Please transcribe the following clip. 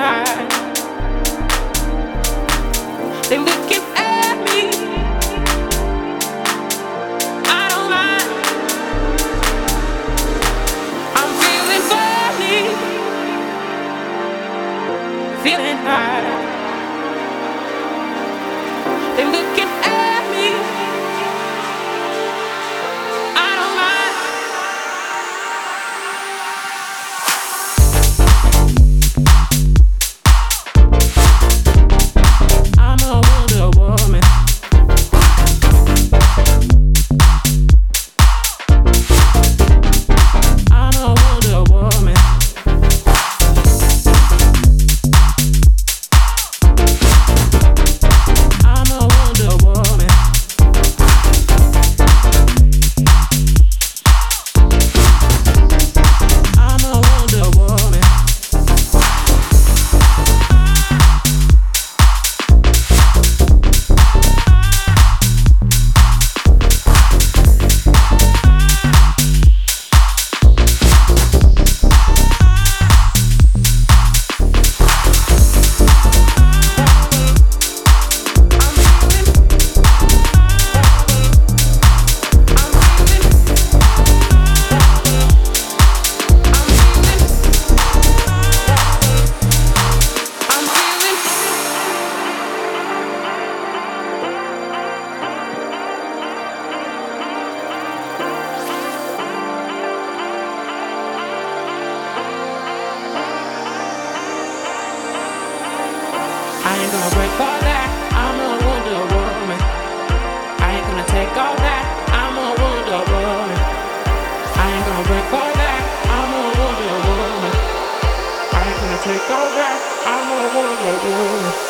high. They looking at me. I don't mind. I'm feeling funny, feeling high. They looking at me. I don't mind. I'm a Wonder Woman. I'm a Wonder Woman. I'm a Wonder Woman. I'm a Wonder Woman. I ain't gonna break all that. I'm a Wonder Woman. I ain't gonna take all that. I'm a Wonder Woman. I ain't gonna break all that. I'm a Wonder Woman. I ain't gonna take all that. I'm a Wonder Woman.